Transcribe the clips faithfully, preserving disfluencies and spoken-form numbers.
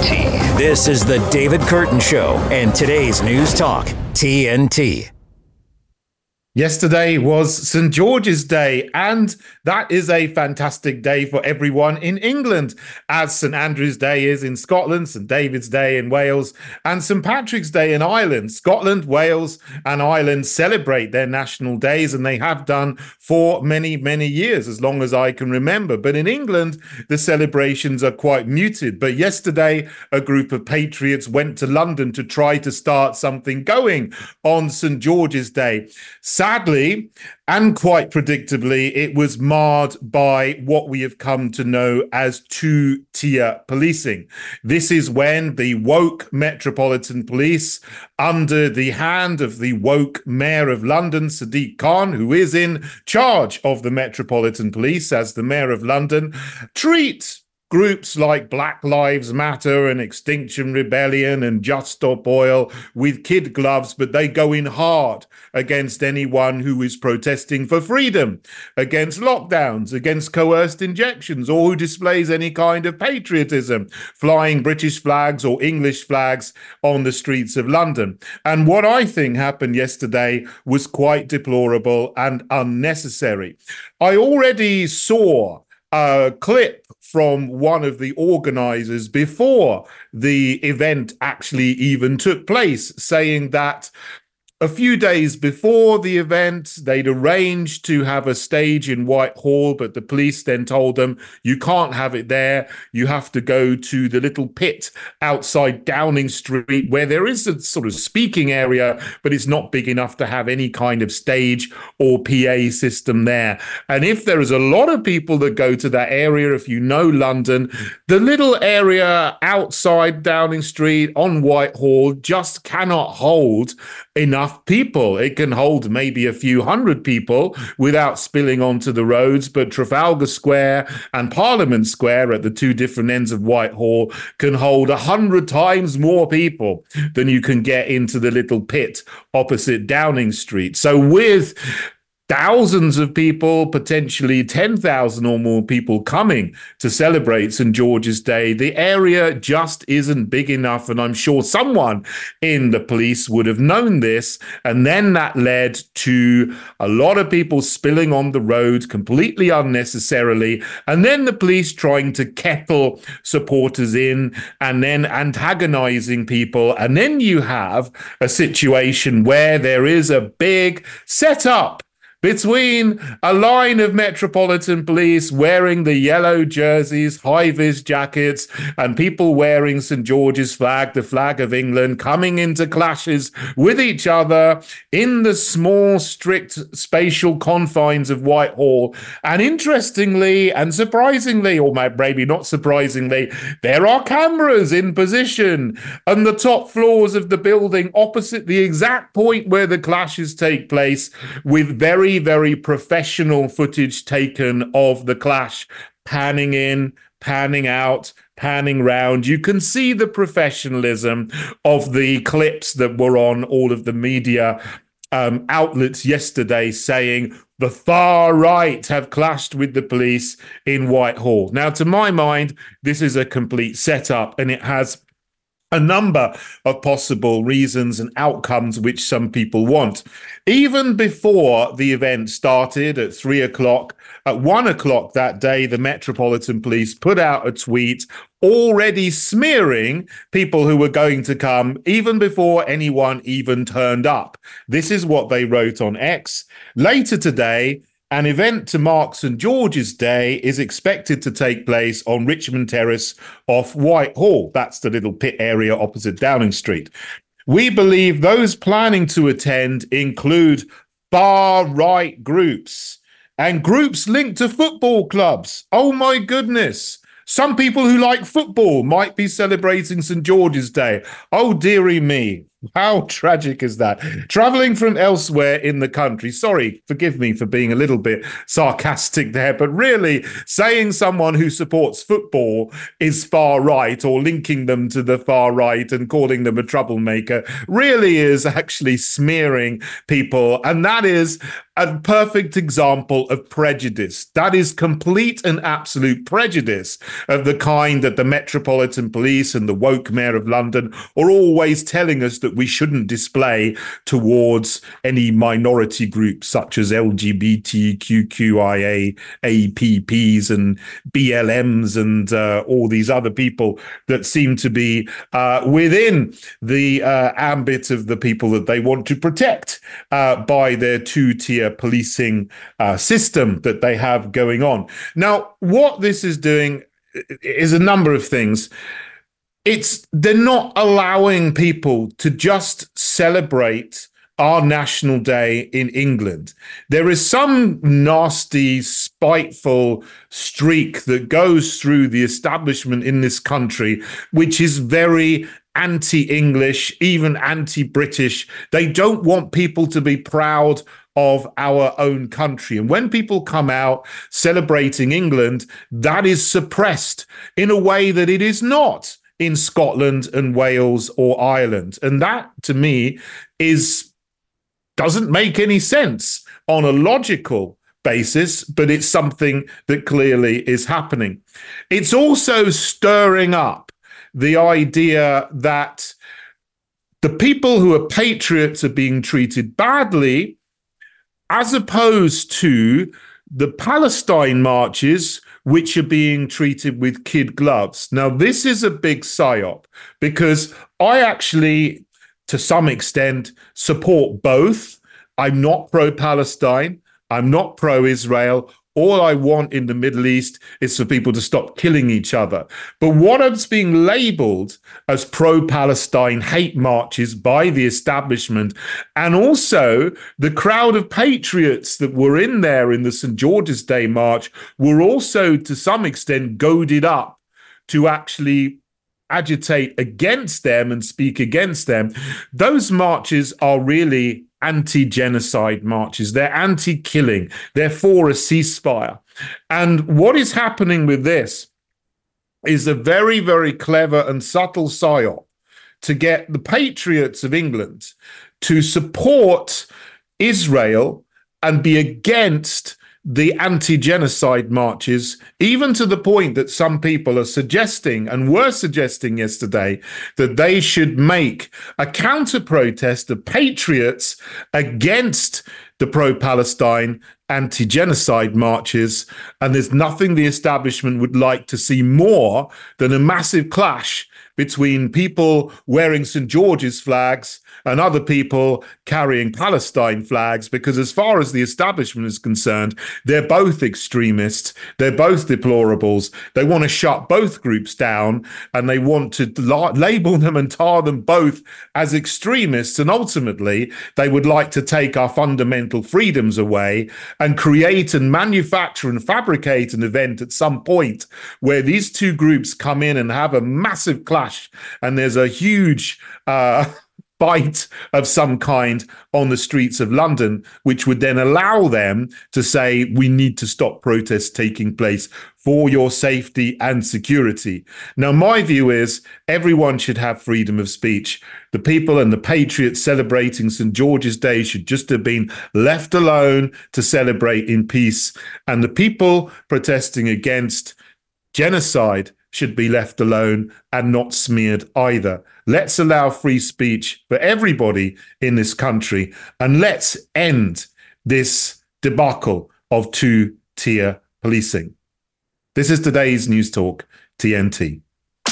T. This is the David Curtin Show, and today's news talk, T N T. Yesterday was Saint George's Day, and that is a fantastic day for everyone in England, as Saint Andrew's Day is in Scotland, Saint David's Day in Wales, and Saint Patrick's Day in Ireland. Scotland, Wales, and Ireland celebrate their national days, and they have done for many, many years, as long as I can remember. But in England, the celebrations are quite muted. But yesterday, a group of patriots went to London to try to start something going on Saint George's Day. Sadly, and quite predictably, it was marred by what we have come to know as two-tier policing. This is when the woke Metropolitan Police, under the hand of the woke Mayor of London, Sadiq Khan, who is in charge of the Metropolitan Police as the Mayor of London, treat groups like Black Lives Matter and Extinction Rebellion and Just Stop Oil with kid gloves, but they go in hard against anyone who is protesting for freedom, against lockdowns, against coerced injections, or who displays any kind of patriotism, flying British flags or English flags on the streets of London. And what I think happened yesterday was quite deplorable and unnecessary. I already saw a clip from one of the organizers before the event actually even took place, saying that a few days before the event, they'd arranged to have a stage in Whitehall, but the police then told them, you can't have it there. You have to go to the little pit outside Downing Street, where there is a sort of speaking area, but it's not big enough to have any kind of stage or P A system there. And if there is a lot of people that go to that area, if you know London, the little area outside Downing Street on Whitehall just cannot hold enough people. It can hold maybe a few hundred people without spilling onto the roads, but Trafalgar Square and Parliament Square at the two different ends of Whitehall can hold a hundred times more people than you can get into the little pit opposite Downing Street. So with thousands of people, potentially ten thousand or more people coming to celebrate Saint George's Day, the area just isn't big enough. And I'm sure someone in the police would have known this. And then that led to a lot of people spilling on the road completely unnecessarily. And then the police trying to kettle supporters in and then antagonizing people. And then you have a situation where there is a big setup between a line of Metropolitan Police wearing the yellow jerseys, high-vis jackets, and people wearing Saint George's flag, the flag of England, coming into clashes with each other in the small, strict spatial confines of Whitehall. And interestingly and surprisingly, or maybe not surprisingly, there are cameras in position on the top floors of the building opposite the exact point where the clashes take place, with very very professional footage taken of the clash, panning in, panning out, panning round. You can see the professionalism of the clips that were on all of the media um, outlets yesterday, saying the far right have clashed with the police in Whitehall. Now, to my mind, this is a complete setup, and it has a number of possible reasons and outcomes which some people want. Even before the event started at three o'clock, at one o'clock that day, the Metropolitan Police put out a tweet already smearing people who were going to come even before anyone even turned up. This is what they wrote on X. Later today, an event to mark Saint George's Day is expected to take place on Richmond Terrace off Whitehall. That's the little pit area opposite Downing Street. We believe those planning to attend include far-right groups and groups linked to football clubs. Oh my goodness. Some people who like football might be celebrating Saint George's Day. Oh dearie me. How tragic is that? Traveling from elsewhere in the country. Sorry, forgive me for being a little bit sarcastic there, but really saying someone who supports football is far right or linking them to the far right and calling them a troublemaker really is actually smearing people. And that is a perfect example of prejudice. That is complete and absolute prejudice of the kind that the Metropolitan Police and the woke Mayor of London are always telling us that we shouldn't display towards any minority groups such as L G B T Q Q I A, A P Ps and B L Ms and uh, all these other people that seem to be uh, within the uh, ambit of the people that they want to protect uh, by their two-tier policing uh, system that they have going on. Now, what this is doing is a number of things. It's they're not allowing people to just celebrate our national day in England. There is some nasty, spiteful streak that goes through the establishment in this country, which is very anti-English, even anti-British. They don't want people to be proud of our own country. And when people come out celebrating England, that is suppressed in a way that it is not in Scotland and Wales or Ireland. And that, to me, is doesn't make any sense on a logical basis, but it's something that clearly is happening. It's also stirring up the idea that the people who are patriots are being treated badly, as opposed to the Palestine marches, which are being treated with kid gloves. Now, this is a big psyop because I actually, to some extent, support both. I'm not pro-Palestine. I'm not pro-Israel. All I want in the Middle East is for people to stop killing each other. But what is being labeled as pro-Palestine hate marches by the establishment, and also the crowd of patriots that were in there in the Saint George's Day march, were also to some extent goaded up to actually agitate against them and speak against them. Those marches are really anti-genocide marches. They're anti-killing. They're for a ceasefire. And what is happening with this is a very, very clever and subtle psyop to get the patriots of England to support Israel and be against the anti-genocide marches, even to the point that some people are suggesting and were suggesting yesterday that they should make a counter-protest of patriots against the pro-Palestine anti-genocide marches. And there's nothing the establishment would like to see more than a massive clash between people wearing Saint George's flags and other people carrying Palestine flags, because as far as the establishment is concerned, they're both extremists, they're both deplorables, they want to shut both groups down, and they want to la- label them and tar them both as extremists, and ultimately they would like to take our fundamental freedoms away and create and manufacture and fabricate an event at some point where these two groups come in and have a massive clash, and there's a huge uh fight of some kind on the streets of London, which would then allow them to say, we need to stop protests taking place for your safety and security. Now, my view is everyone should have freedom of speech. The people and the patriots celebrating Saint George's Day should just have been left alone to celebrate in peace. And the people protesting against genocide should be left alone and not smeared either. Let's allow free speech for everybody in this country, and let's end this debacle of two-tier policing. This is today's News Talk, T N T.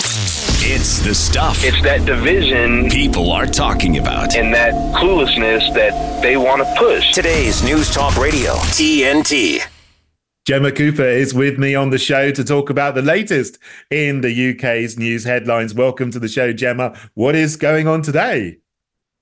It's the stuff. It's that division people are talking about. and that cluelessness that they want to push. Today's News Talk Radio, T N T. Gemma Cooper is with me on the show to talk about the latest in the U K's news headlines. Welcome to the show, Gemma. What is going on today?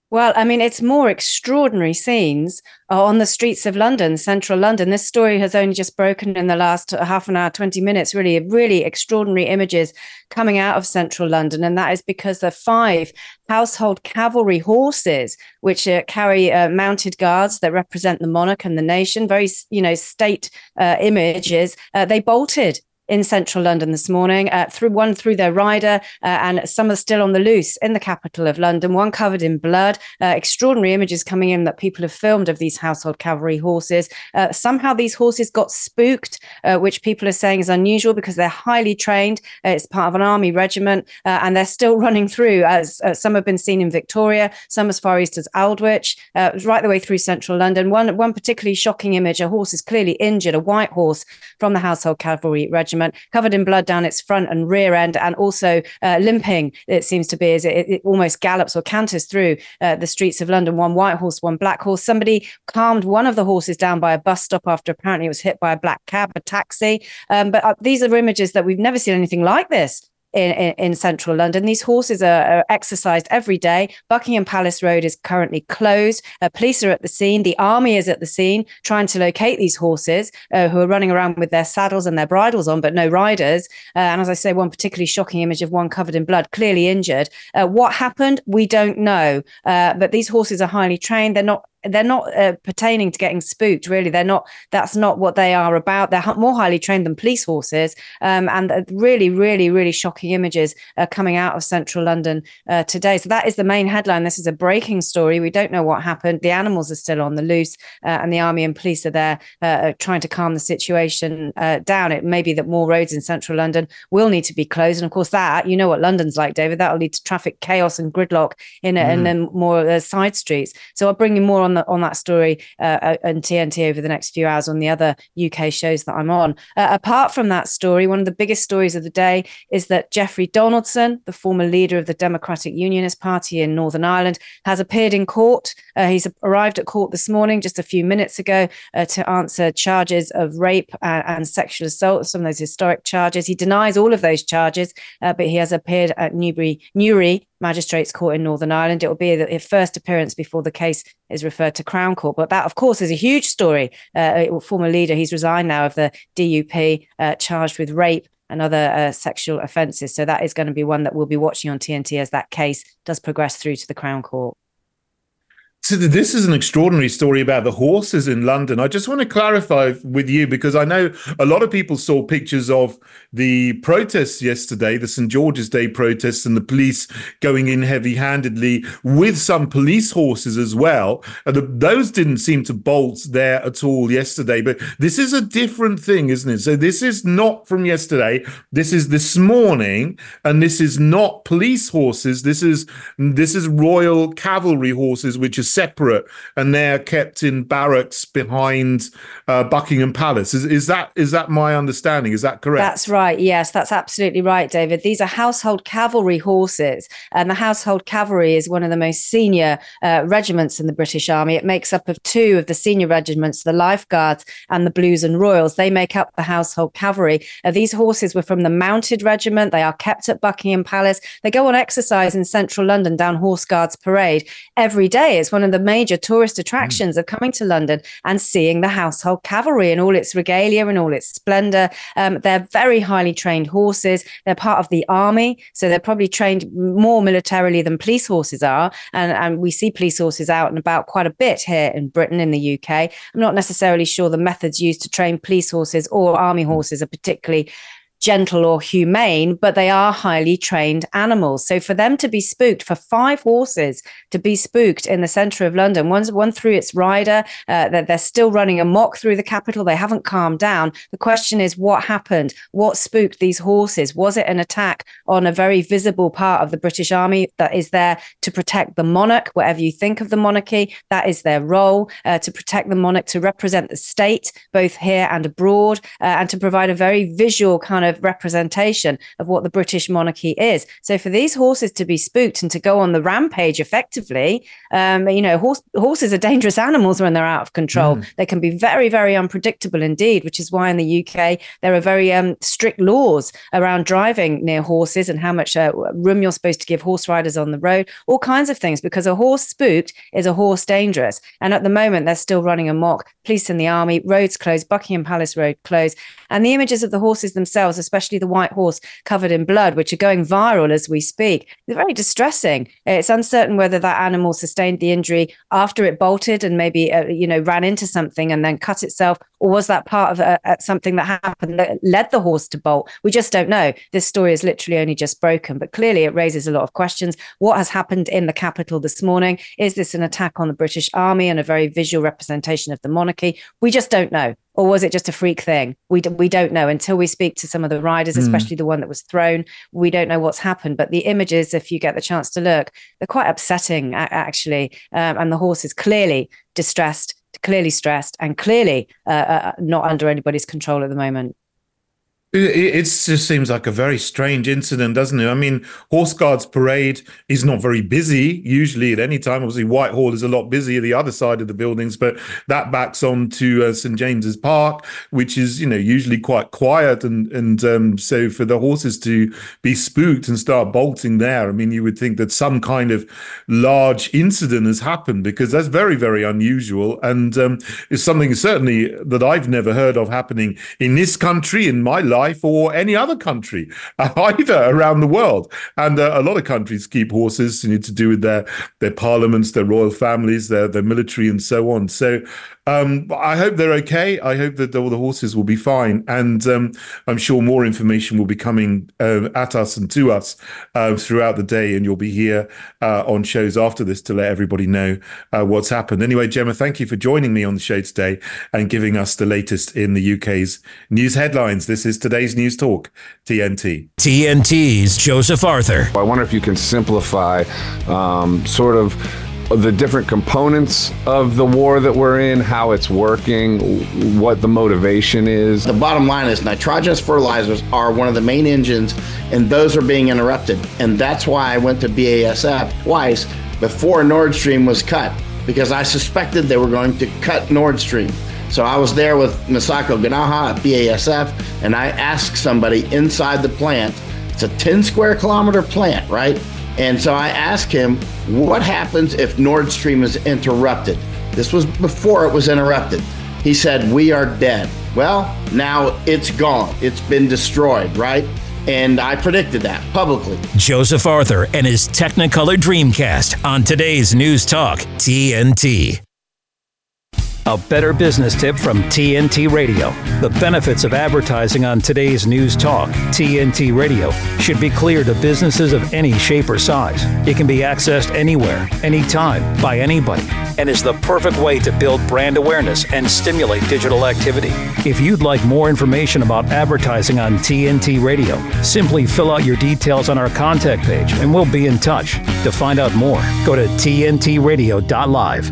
Well, I mean, it's more extraordinary scenes uh, on the streets of London, central London. This story has only just broken in the last half an hour, twenty minutes, really, really extraordinary images coming out of central London. And that is because the five household cavalry horses, which uh, carry uh, mounted guards that represent the monarch and the nation, very, you know, state uh, images, uh, they bolted in central London this morning, uh, through one through their rider, uh, and some are still on the loose in the capital of London, one covered in blood. Uh, extraordinary images coming in that people have filmed of these household cavalry horses. Uh, somehow these horses got spooked, uh, which people are saying is unusual because they're highly trained. Uh, it's part of an army regiment, uh, and they're still running through, as uh, some have been seen in Victoria, some as far east as Aldwych, uh, right the way through central London. One, one particularly shocking image, a horse is clearly injured, a white horse from the household cavalry regiment, covered in blood down its front and rear end, and also uh, limping, it seems to be, as it, it almost gallops or canters through uh, the streets of London. One white horse, one black horse. Somebody calmed one of the horses down by a bus stop after apparently it was hit by a black cab, a taxi. Um, but uh, these are images that we've never seen anything like this In, in, in central London. These horses are, are exercised every day. Buckingham Palace Road is currently closed. Uh, police are at the scene. The army is at the scene trying to locate these horses uh, who are running around with their saddles and their bridles on, but no riders. Uh, and as I say, one particularly shocking image of one covered in blood, clearly injured. Uh, what happened? We don't know. Uh, but these horses are highly trained. They're not They're not uh, pertaining to getting spooked, really. They're not, that's not what they are about. They're more highly trained than police horses. Um, and really, really, really shocking images uh, coming out of central London uh, today. So that is the main headline. This is a breaking story. We don't know what happened. The animals are still on the loose, uh, and the army and police are there uh, trying to calm the situation uh, down. It may be that more roads in central London will need to be closed. And of course, that, you know what London's like, David, that will lead to traffic chaos and gridlock in, mm. in, in more uh, side streets. So I'll bring you more on on the, on that story uh, and T N T over the next few hours on the other U K shows that I'm on. Uh, apart from that story, one of the biggest stories of the day is that Jeffrey Donaldson, the former leader of the Democratic Unionist Party in Northern Ireland, has appeared in court. Uh, he's arrived at court this morning, just a few minutes ago, uh, to answer charges of rape and, and sexual assault, some of those historic charges. He denies all of those charges, uh, but he has appeared at Newbury, Newry Magistrates Court in Northern Ireland. It will be the first appearance before the case is referred to Crown Court. But that, of course, is a huge story. Uh, former leader, he's resigned now, of the D U P, uh, charged with rape and other uh, sexual offences. So that is going to be one that we'll be watching on T N T as that case does progress through to the Crown Court. So this is an extraordinary story about the horses in London. I just want to clarify with you, because I know a lot of people saw pictures of the protests yesterday, the Saint George's Day protests, and the police going in heavy-handedly with some police horses as well. And the, those didn't seem to bolt there at all yesterday. But this is a different thing, isn't it? So this is not from yesterday. This is this morning, and this is not police horses. This is this is Royal Cavalry horses, which is separate, and they're kept in barracks behind uh, Buckingham Palace. Is, is that is that my understanding? Is that correct? That's right. Yes, that's absolutely right, David. These are household cavalry horses, and the household cavalry is one of the most senior uh, regiments in the British Army. It makes up of two of the senior regiments, the Life Guards and the Blues and Royals. They make up the household cavalry. Uh, these horses were from the Mounted Regiment. They are kept at Buckingham Palace. They go on exercise in central London down Horse Guards Parade every day. It's one of the major tourist attractions mm. of coming to London and seeing the household cavalry in all its regalia and all its splendour. Um, they're very highly trained horses. They're part of the army, so they're probably trained more militarily than police horses are. And, and we see police horses out and about quite a bit here in Britain, in the U K. I'm not necessarily sure the methods used to train police horses or army horses are particularly gentle or humane, but they are highly trained animals. So for them to be spooked, for five horses to be spooked in the centre of London, one's one through its rider, uh, they're, they're still running amok through the capital. They haven't calmed down. The question is, what happened? What spooked these horses? Was it an attack on a very visible part of the British Army that is there to protect the monarch? Whatever you think of the monarchy, that is their role, uh, to protect the monarch, to represent the state, both here and abroad, uh, and to provide a very visual kind of of representation of what the British monarchy is. So for these horses to be spooked and to go on the rampage effectively, um, you know, horse, horses are dangerous animals when they're out of control. Mm. They can be very, very unpredictable indeed, which is why in the U K there are very um, strict laws around driving near horses and how much uh, room you're supposed to give horse riders on the road, all kinds of things, because a horse spooked is a horse dangerous. And at the moment, they're still running amok. Police and the army, roads closed, Buckingham Palace Road closed. And the images of the horses themselves, especially the white horse covered in blood, which are going viral as we speak, they're very distressing. It's uncertain whether that animal sustained the injury after it bolted and maybe, uh, you know, ran into something and then cut itself, or was that part of a, a, something that happened that led the horse to bolt? We just don't know. This story is literally only just broken, but clearly it raises a lot of questions. What has happened in the capital this morning? Is this an attack on the British Army and a very visual representation of the monarchy? We just don't know. Or was it just a freak thing? We, d- we don't know until we speak to some of the riders, especially mm. the one that was thrown. We don't know what's happened. But the images, if you get the chance to look, they're quite upsetting, actually. Um, and the horse is clearly distressed, clearly stressed, and clearly uh, uh, not under anybody's control at the moment. It, it just seems like a very strange incident, doesn't it? I mean, Horse Guards Parade is not very busy, usually at any time. Obviously, Whitehall is a lot busier, the other side of the buildings, but that backs on to uh, St James's Park, which is, you know, usually quite quiet. And, and um, so for the horses to be spooked and start bolting there, I mean, you would think that some kind of large incident has happened, because that's very, very unusual. And um, it's something certainly that I've never heard of happening in this country, in my life, or any other country uh, either around the world. And uh, a lot of countries keep horses, you know, to do with their their parliaments, their royal families, their their military, and so on. So um, I hope they're okay. I hope that all the horses will be fine, and um, I'm sure more information will be coming uh, at us and to us uh, throughout the day. And you'll be here uh, on shows after this to let everybody know uh, what's happened. Anyway, Gemma, thank you for joining me on the show today and giving us the latest in the U K's news headlines. This is today's News Talk, T N T. T N T's Joseph Arthur. I wonder if you can simplify um, sort of the different components of the war that we're in, how it's working, what the motivation is. The bottom line is nitrogenous fertilizers are one of the main engines, and those are being interrupted. And that's why I went to B A S F twice before Nord Stream was cut, because I suspected they were going to cut Nord Stream. So I was there with Misako Ganaha at B A S F, and I asked somebody inside the plant. It's a ten square kilometer plant, right? And so I asked him, what happens if Nord Stream is interrupted? This was before it was interrupted. He said, we are dead. Well, now it's gone. It's been destroyed, right? And I predicted that publicly. Joseph Arthur and his Technicolor Dreamcast on today's News Talk, T N T. A better business tip from T N T Radio. The benefits of advertising on today's News Talk, T N T Radio, should be clear to businesses of any shape or size. It can be accessed anywhere, anytime, by anybody, and is the perfect way to build brand awareness and stimulate digital activity. If you'd like more information about advertising on T N T Radio, simply fill out your details on our contact page and we'll be in touch. To find out more, go to T N T radio dot live.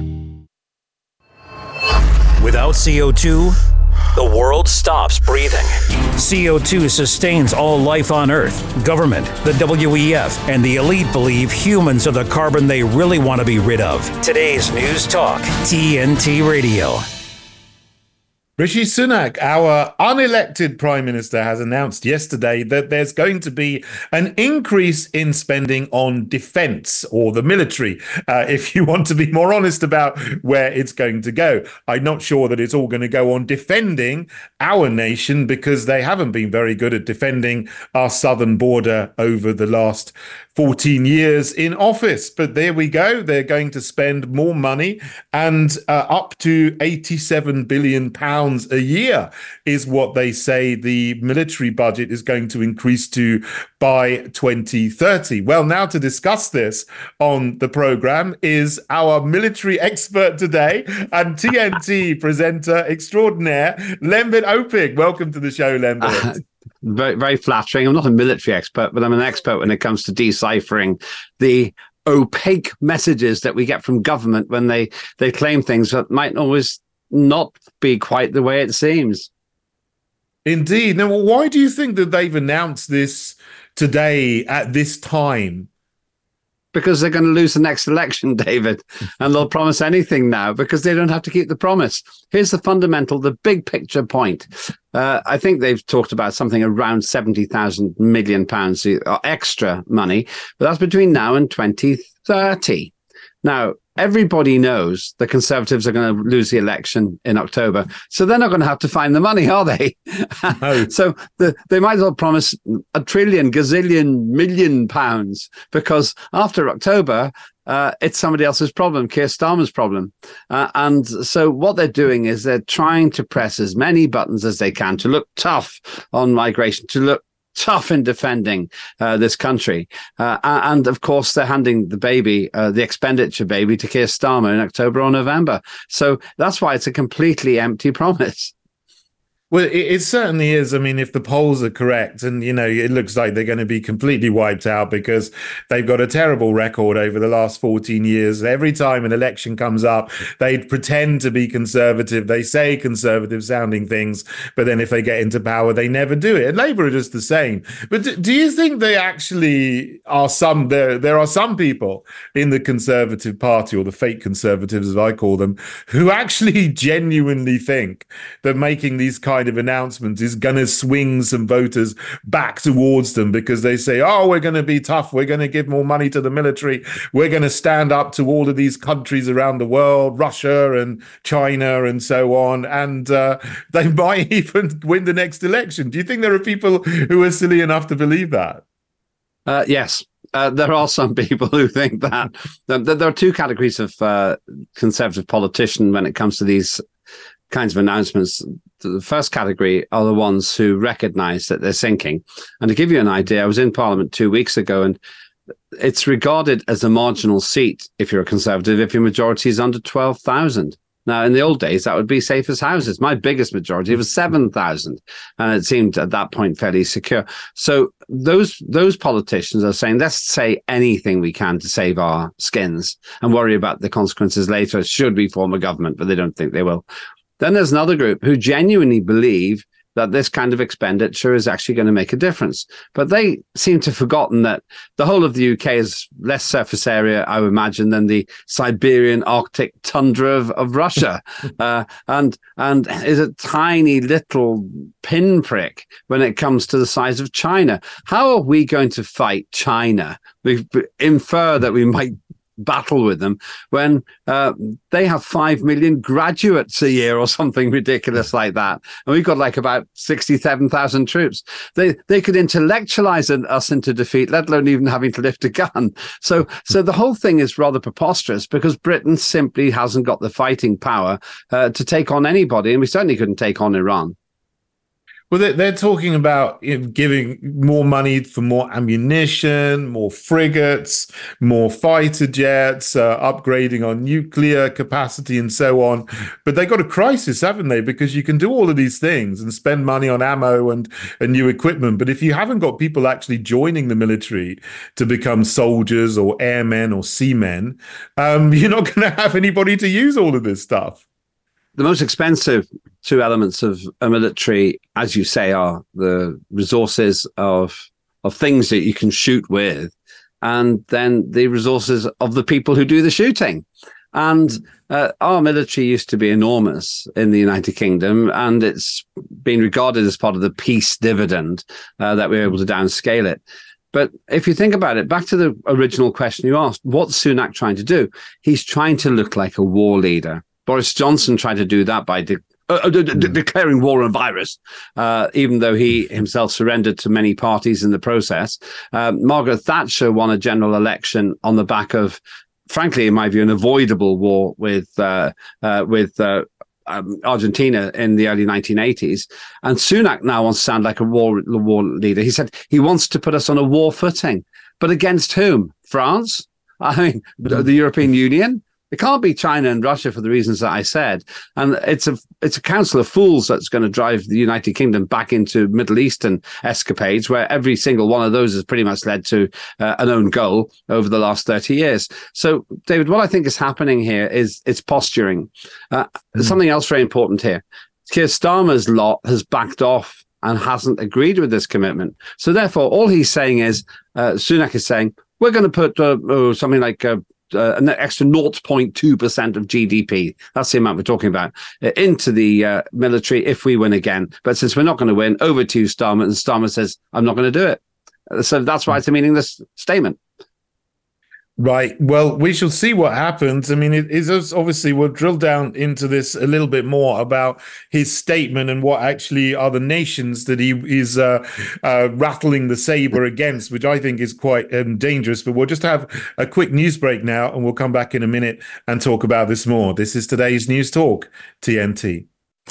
Without C O two, the world stops breathing. C O two sustains all life on Earth. Government, the W E F, and the elite believe humans are the carbon they really want to be rid of. Today's News Talk, T N T Radio. Rishi Sunak, our unelected Prime Minister, has announced yesterday that there's going to be an increase in spending on defence, or the military, uh, if you want to be more honest about where it's going to go. I'm not sure that it's all going to go on defending our nation, because they haven't been very good at defending our southern border over the last fourteen years in office. But there we go. They're going to spend more money, and uh, up to eighty-seven billion pounds a year is what they say the military budget is going to increase to by twenty thirty. Well, now to discuss this on the programme is our military expert today and T N T presenter extraordinaire, Lembit Opik. Welcome to the show, Lembit. Uh, very, very flattering. I'm not a military expert, but I'm an expert when it comes to deciphering the opaque messages that we get from government when they, they claim things that might always not be quite the way it seems. Indeed. Now, why do you think that they've announced this today at this time? Because they're going to lose the next election, David, and they'll promise anything now because they don't have to keep the promise. Here's the fundamental, the big picture point. Uh, I think they've talked about something around seventy thousand million pounds extra money, but that's between now and twenty thirty. Now, everybody knows the Conservatives are going to lose the election in October, so they're not going to have to find the money, are they? No. So the, they might as well promise a trillion, gazillion, million pounds, because after October, uh, it's somebody else's problem, Keir Starmer's problem. Uh, and so what they're doing is they're trying to press as many buttons as they can to look tough on migration, to look tough in defending uh, this country. Uh, and of course, they're handing the baby, uh, the expenditure baby, to Keir Starmer in October or November. So that's why it's a completely empty promise. Well, it, it certainly is. I mean, if the polls are correct, and, you know, it looks like they're going to be completely wiped out because they've got a terrible record over the last fourteen years. Every time an election comes up, they pretend to be conservative. They say conservative sounding things, but then if they get into power, they never do it. And Labour are just the same. But do, do you think they actually are some, there, there are some people in the Conservative Party, or the fake conservatives, as I call them, who actually genuinely think that making these kind of announcements is going to swing some voters back towards them, because they say, oh, we're going to be tough, we're going to give more money to the military, we're going to stand up to all of these countries around the world, Russia and China and so on, and uh, they might even win the next election. Do you think there are people who are silly enough to believe that? Uh, yes. Uh, there are some people who think that. There are two categories of uh, Conservative politician when it comes to these kinds of announcements. The first category are the ones who recognise that they're sinking. And to give you an idea, I was in Parliament two weeks ago, and it's regarded as a marginal seat if you're a Conservative, if your majority is under twelve thousand. Now, in the old days, that would be safe as houses. My biggest majority was seven thousand, and it seemed at that point fairly secure. So those those politicians are saying, let's say anything we can to save our skins and worry about the consequences later should we form a government, but they don't think they will. Then there's another group who genuinely believe that this kind of expenditure is actually going to make a difference. But they seem to have forgotten that the whole of the U K is less surface area, I would imagine, than the Siberian Arctic tundra of, of Russia, uh, and and is a tiny little pinprick when it comes to the size of China. How are we going to fight China? We infer that we might battle with them when uh, they have five million graduates a year or something ridiculous like that, and we've got like about sixty-seven thousand troops. They they could intellectualize us into defeat, let alone even having to lift a gun. So so the whole thing is rather preposterous, because Britain simply hasn't got the fighting power uh, to take on anybody, and we certainly couldn't take on Iran. Well, they're, they're talking about, you know, giving more money for more ammunition, more frigates, more fighter jets, uh, upgrading on nuclear capacity and so on. But they got a crisis, haven't they? Because you can do all of these things and spend money on ammo and, and new equipment. But if you haven't got people actually joining the military to become soldiers or airmen or seamen, um, you're not going to have anybody to use all of this stuff. The most expensive two elements of a military, as you say, are the resources of of things that you can shoot with, and then the resources of the people who do the shooting. And uh, our military used to be enormous in the United Kingdom, and it's been regarded as part of the peace dividend uh, that we were able to downscale it. But if you think about it, back to the original question you asked, what's Sunak trying to do? He's trying to look like a war leader. Boris Johnson tried to do that by de- uh, de- de- declaring war on virus, uh, even though he himself surrendered to many parties in the process. Uh, Margaret Thatcher won a general election on the back of, frankly, in my view, an avoidable war with uh, uh, with uh, um, Argentina in the early nineteen eighties. And Sunak now wants to sound like a war, war leader. He said he wants to put us on a war footing. But against whom? France? I mean, the European Union? It can't be China and Russia for the reasons that I said. And it's a it's a council of fools that's going to drive the United Kingdom back into Middle Eastern escapades, where every single one of those has pretty much led to uh, an own goal over the last thirty years. So, David, what I think is happening here is it's posturing. Uh, mm. Something else very important here. Keir Starmer's lot has backed off and hasn't agreed with this commitment. So therefore, all he's saying is, uh, Sunak is saying, we're going to put uh, oh, something like uh, uh, an extra zero point two percent of G D P. That's the amount we're talking about uh, into the uh, military if we win again. But since we're not going to win, over to Starmer, and Starmer says, I'm not going to do it. Uh, so that's why it's a meaningless statement. Right. Well, we shall see what happens. I mean, it is obviously, we'll drill down into this a little bit more about his statement and what actually are the nations that he is uh, uh, rattling the saber against, which I think is quite um, dangerous. But we'll just have a quick news break now, and we'll come back in a minute and talk about this more. This is today's News Talk, T N T.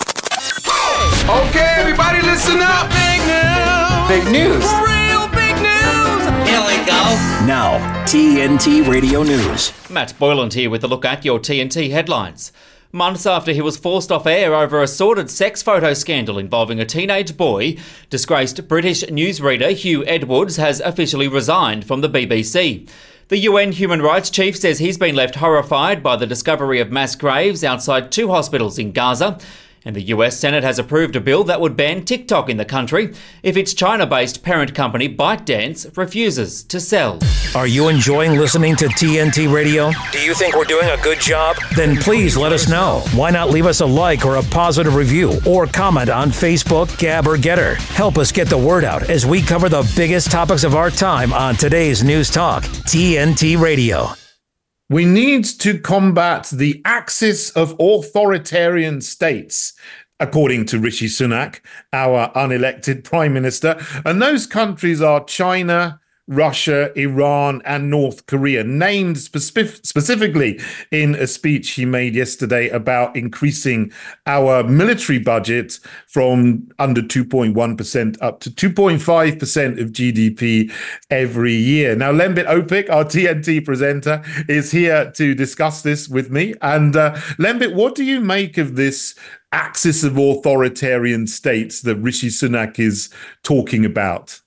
Okay, everybody listen up. Big news. Big news. Real big news. Here we go. Now, T N T Radio News. Matt Boyland here with a look at your T N T headlines. Months after he was forced off air over a sordid sex photo scandal involving a teenage boy, disgraced British newsreader Hugh Edwards has officially resigned from the B B C. The U N human rights chief says he's been left horrified by the discovery of mass graves outside two hospitals in Gaza. And the U S Senate has approved a bill that would ban TikTok in the country if its China-based parent company ByteDance refuses to sell. Are you enjoying listening to T N T Radio? Do you think we're doing a good job? Then please let us know. Why not leave us a like or a positive review or comment on Facebook, Gab, or Getter? Help us get the word out as we cover the biggest topics of our time on today's News Talk, T N T Radio. We need to combat the axis of authoritarian states, according to Rishi Sunak, our unelected prime minister. And those countries are China, Russia, Iran, and North Korea, named specific- specifically in a speech he made yesterday about increasing our military budget from under two point one percent up to two point five percent of G D P every year. Now, Lembit Opik, our T N T presenter, is here to discuss this with me. And uh, Lembit, what do you make of this axis of authoritarian states that Rishi Sunak is talking about?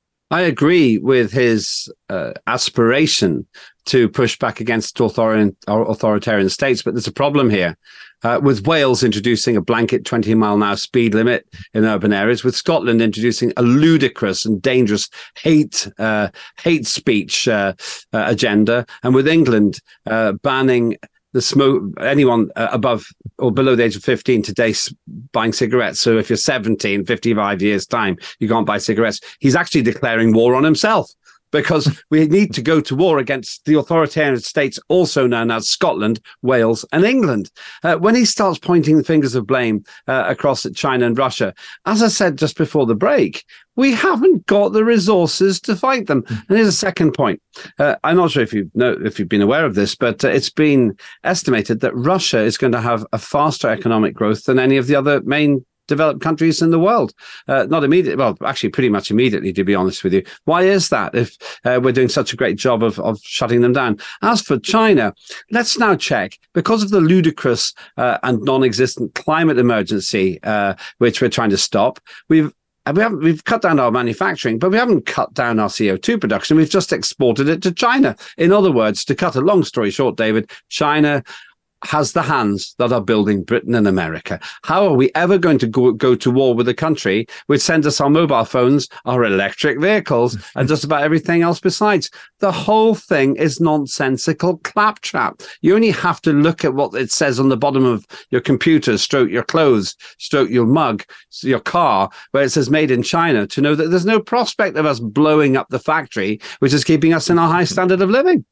I agree with his uh, aspiration to push back against authoritarian, authoritarian states, but there's a problem here. Uh, with Wales introducing a blanket twenty mile an hour speed limit in urban areas, with Scotland introducing a ludicrous and dangerous hate uh, hate speech uh, uh, agenda, and with England uh, banning the smoke anyone uh, above or below the age of fifteen today buying cigarettes. So if you're seventeen, fifty-five years time, you can't buy cigarettes. He's actually declaring war on himself, because we need to go to war against the authoritarian states, also known as Scotland, Wales, and England. Uh, when he starts pointing the fingers of blame uh, across at China and Russia, as I said just before the break, we haven't got the resources to fight them. And here's a second point. Uh, I'm not sure if you know if you've been aware of this, but uh, it's been estimated that Russia is going to have a faster economic growth than any of the other main developed countries in the world. Uh, not immediately, well, actually pretty much immediately, to be honest with you. Why is that if uh, we're doing such a great job of, of shutting them down? As for China, let's now check, because of the ludicrous uh, and non-existent climate emergency, uh, which we're trying to stop, we've We haven't, we've cut down our manufacturing, but we haven't cut down our C O two production. We've just exported it to China. In other words, to cut a long story short, David, China has the hands that are building Britain and America. How are we ever going to go, go to war with a country which sends us our mobile phones, our electric vehicles, and just about everything else besides? The whole thing is nonsensical claptrap. You only have to look at what it says on the bottom of your computer, stroke your clothes, stroke your mug, your car, where it says made in China, to know that there's no prospect of us blowing up the factory, which is keeping us in our high standard of living.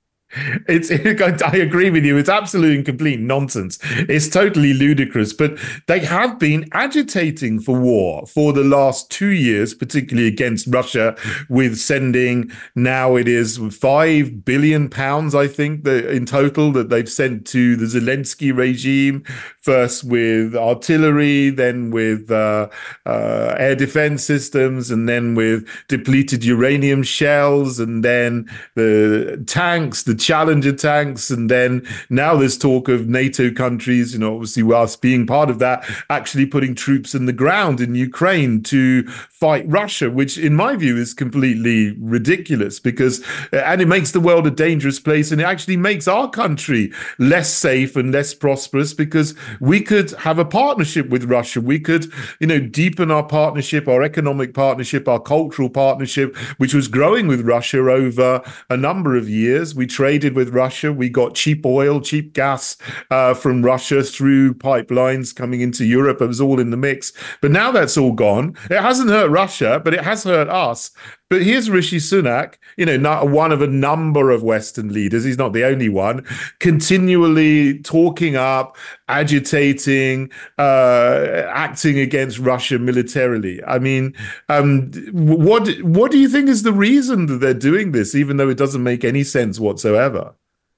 It's, I agree with you. It's absolute and complete nonsense. It's totally ludicrous. But they have been agitating for war for the last two years, particularly against Russia, with sending, now it is five billion pounds, I think, that in total that they've sent to the Zelensky regime, first with artillery, then with uh, uh, air defense systems, and then with depleted uranium shells, and then the tanks, the Challenger tanks, and then now there's talk of NATO countries, you know, obviously us being part of that, actually putting troops in the ground in Ukraine to fight Russia, which in my view is completely ridiculous, because and it makes the world a dangerous place, and it actually makes our country less safe and less prosperous, because we could have a partnership with Russia. We could, you know, deepen our partnership, our economic partnership, our cultural partnership, which was growing with Russia over a number of years. We traded with Russia. We got cheap oil, cheap gas uh, from Russia through pipelines coming into Europe. It was all in the mix. But now that's all gone. It hasn't hurt Russia, but it has hurt us. But here's Rishi Sunak, you know, not one of a number of Western leaders, he's not the only one, continually talking up, agitating, uh, acting against Russia militarily. I mean, um, what what do you think is the reason that they're doing this, even though it doesn't make any sense whatsoever?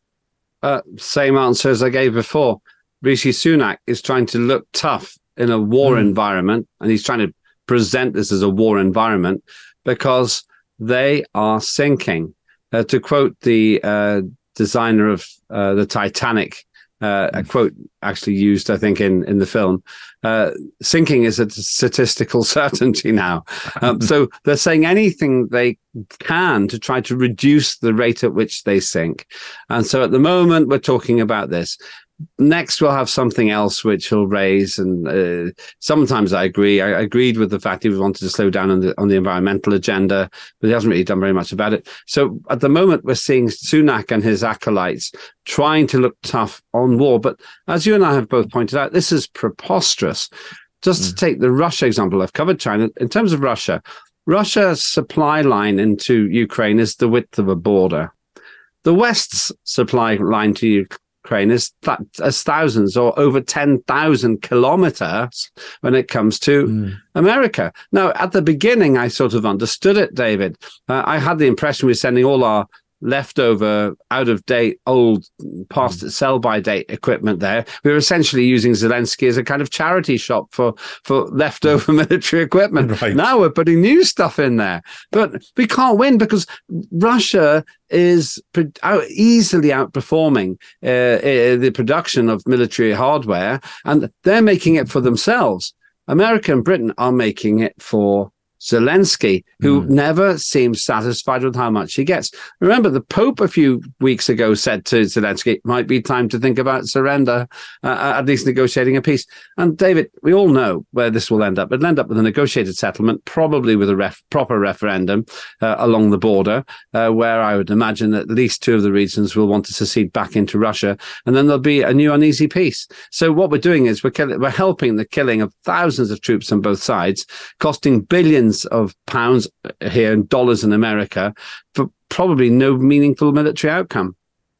Uh, same answer as I gave before. Rishi Sunak is trying to look tough in a war mm. environment, and he's trying to present this as a war environment, because they are sinking. Uh, to quote the uh, designer of uh, the Titanic, uh, a quote actually used, I think, in, in the film, uh, sinking is a statistical certainty now. Um, so they're saying anything they can to try to reduce the rate at which they sink. And so at the moment, we're talking about this. Next, we'll have something else which he'll raise, and uh, sometimes I agree. I agreed with the fact he wanted to slow down on the on the environmental agenda, but he hasn't really done very much about it. So at the moment, we're seeing Sunak and his acolytes trying to look tough on war. But as you and I have both pointed out, this is preposterous. Just mm. to take the Russia example, I've covered China. In terms of Russia, Russia's supply line into Ukraine is the width of a border. The West's supply line to Ukraine Ukraine is that as thousands or over ten thousand kilometers when it comes to mm. America. Now, at the beginning, I sort of understood it, David. Uh, I had the impression we were sending all our leftover, out-of-date, old, past mm. sell-by date equipment there. We were essentially using Zelensky as a kind of charity shop for, for leftover military equipment. Right. Now we're putting new stuff in there. But we can't win because Russia is out, easily outperforming uh, uh, the production of military hardware, and they're making it for themselves. America and Britain are making it for Zelensky, who mm. never seems satisfied with how much he gets. Remember, the Pope a few weeks ago said to Zelensky, it might be time to think about surrender, uh, at least negotiating a peace. And David, we all know where this will end up. It'll end up with a negotiated settlement, probably with a ref- proper referendum uh, along the border, uh, where I would imagine that at least two of the regions will want to secede back into Russia. And then there'll be a new uneasy peace. So what we're doing is we're, kill- we're helping the killing of thousands of troops on both sides, costing billions of pounds here and dollars in America for probably no meaningful military outcome.